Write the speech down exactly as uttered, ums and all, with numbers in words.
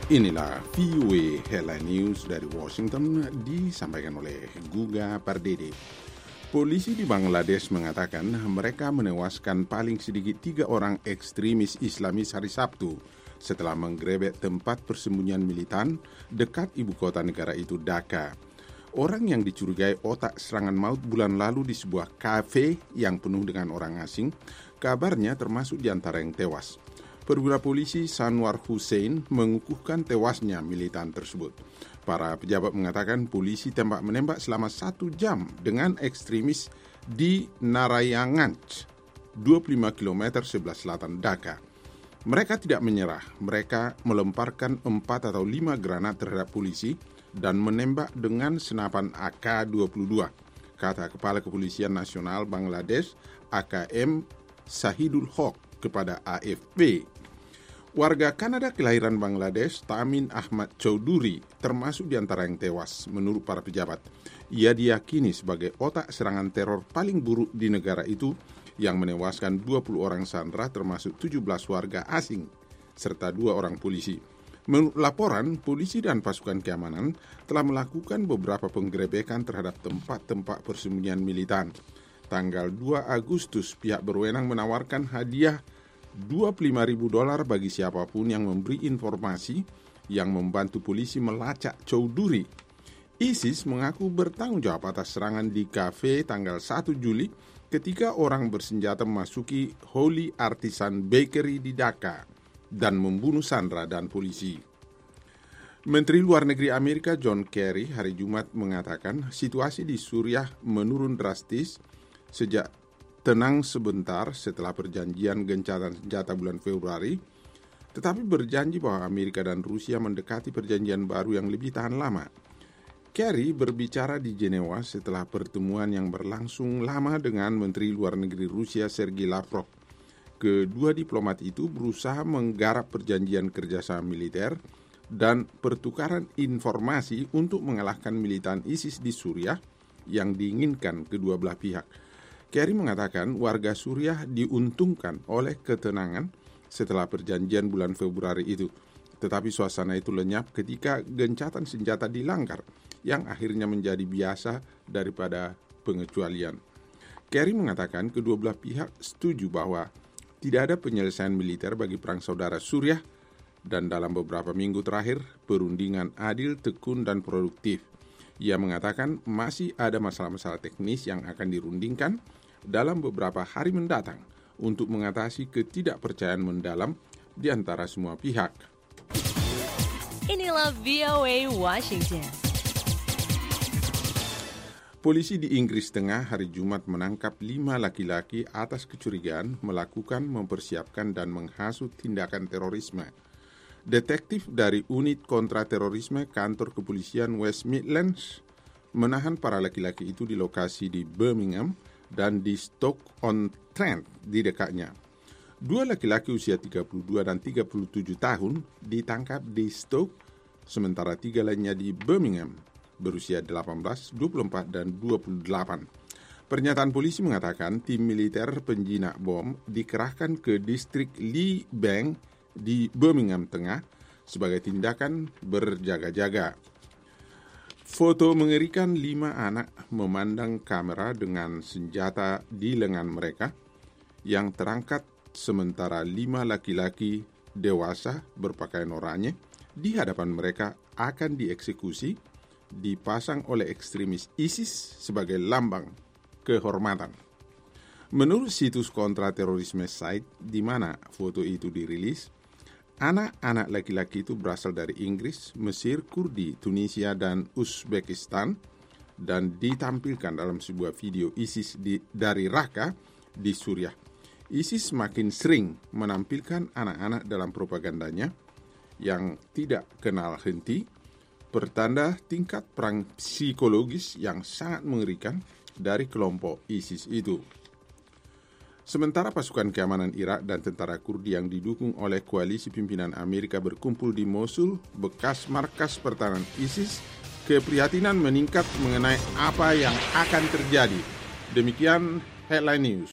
Inilah V O A Headline News dari Washington disampaikan oleh Guga Pardede. Polisi di Bangladesh mengatakan mereka menewaskan paling sedikit tiga orang ekstremis Islamis hari Sabtu setelah menggerebek tempat persembunyian militan dekat ibu kota negara itu, Dhaka. Orang yang dicurigai otak serangan maut bulan lalu di sebuah kafe yang penuh dengan orang asing, kabarnya termasuk di antara yang tewas. Perwira polisi Sanwar Hussein mengukuhkan tewasnya militan tersebut. Para pejabat mengatakan polisi tembak-menembak selama satu jam dengan ekstremis di Narayanganj, dua puluh lima kilometer sebelah selatan Dhaka. Mereka tidak menyerah, mereka melemparkan empat atau lima granat terhadap polisi dan menembak dengan senapan A K dua puluh dua, kata Kepala Kepolisian Nasional Bangladesh A K M Sahidul Haq kepada A F P. Warga Kanada kelahiran Bangladesh, Tamin Ahmad Chowdhury, termasuk di antara yang tewas, menurut para pejabat. Ia diyakini sebagai otak serangan teror paling buruk di negara itu yang menewaskan dua puluh orang sandera termasuk tujuh belas warga asing, serta dua orang polisi. Menurut laporan, polisi dan pasukan keamanan telah melakukan beberapa penggerebekan terhadap tempat-tempat persembunyian militan. Tanggal dua Agustus, pihak berwenang menawarkan hadiah dua puluh lima ribu dolar bagi siapapun yang memberi informasi yang membantu polisi melacak Chowdhury. ISIS mengaku bertanggung jawab atas serangan di kafe tanggal satu Juli ketika orang bersenjata memasuki Holy Artisan Bakery di Dhaka dan membunuh sandera dan polisi. Menteri Luar Negeri Amerika John Kerry hari Jumat mengatakan situasi di Suriah menurun drastis sejak tenang sebentar setelah perjanjian gencatan senjata bulan Februari, tetapi berjanji bahwa Amerika dan Rusia mendekati perjanjian baru yang lebih tahan lama. Kerry berbicara di Jenewa setelah pertemuan yang berlangsung lama dengan Menteri Luar Negeri Rusia Sergei Lavrov. Kedua diplomat itu berusaha menggarap perjanjian kerjasama militer dan pertukaran informasi untuk mengalahkan militan ISIS di Suriah yang diinginkan kedua belah pihak. Kerry mengatakan warga Suriah diuntungkan oleh ketenangan setelah perjanjian bulan Februari itu. Tetapi suasana itu lenyap ketika gencatan senjata dilanggar, yang akhirnya menjadi biasa daripada pengecualian. Kerry mengatakan kedua belah pihak setuju bahwa tidak ada penyelesaian militer bagi perang saudara Suriah, dan dalam beberapa minggu terakhir, perundingan adil, tekun, dan produktif. Ia mengatakan masih ada masalah-masalah teknis yang akan dirundingkan dalam beberapa hari mendatang untuk mengatasi ketidakpercayaan mendalam di antara semua pihak. Inilah V O A Washington. Polisi di Inggris Tengah hari Jumat menangkap lima laki-laki atas kecurigaan melakukan, mempersiapkan, dan menghasut tindakan terorisme. Detektif dari Unit Kontraterorisme Kantor Kepolisian West Midlands menahan para laki-laki itu di lokasi di Birmingham dan di Stoke-on-Trent di dekatnya. Dua laki-laki usia tiga puluh dua dan tiga puluh tujuh tahun ditangkap di Stoke, sementara tiga lainnya di Birmingham, berusia delapan belas, dua puluh empat, dan dua puluh delapan. Pernyataan polisi mengatakan tim militer penjinak bom dikerahkan ke distrik Lee Bank di Birmingham Tengah sebagai tindakan berjaga-jaga. Foto mengerikan lima anak memandang kamera dengan senjata di lengan mereka yang terangkat sementara lima laki-laki dewasa berpakaian oranye di hadapan mereka akan dieksekusi dipasang oleh ekstremis ISIS sebagai lambang kehormatan. Menurut situs kontraterorisme site di mana foto itu dirilis, anak-anak laki-laki itu berasal dari Inggris, Mesir, Kurdi, Tunisia, dan Uzbekistan dan ditampilkan dalam sebuah video ISIS di, dari Raqqa di Suriah. ISIS semakin sering menampilkan anak-anak dalam propagandanya yang tidak kenal henti, pertanda tingkat perang psikologis yang sangat mengerikan dari kelompok ISIS itu. Sementara pasukan keamanan Irak dan tentara Kurdi yang didukung oleh koalisi pimpinan Amerika berkumpul di Mosul, bekas markas pertahanan ISIS, keprihatinan meningkat mengenai apa yang akan terjadi. Demikian Headline News.